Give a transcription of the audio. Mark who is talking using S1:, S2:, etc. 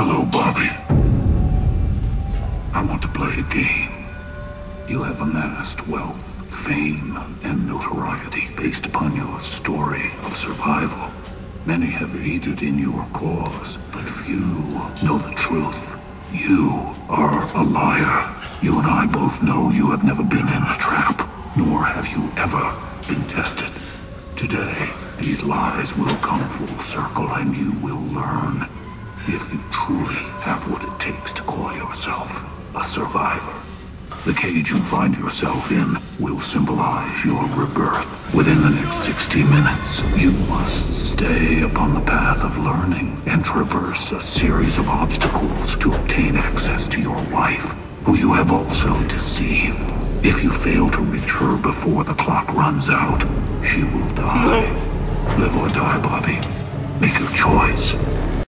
S1: Hello, Bobby. I want to play a game. You have amassed wealth, fame, and notoriety based upon your story of survival. Many have aided in your cause, but few know the truth. You are a liar. You and I both know you have never been in a trap, nor have you ever been tested. Today, these lies will come full circle and you will learn if you truly have what it takes to call yourself a survivor. The cage you find yourself in will symbolize your rebirth. Within the next 60 minutes, you must stay upon the path of learning and traverse a series of obstacles to obtain access to your wife, who you have also deceived. If you fail to reach her before the clock runs out, she will die. Live or die, Bobby. Make your choice.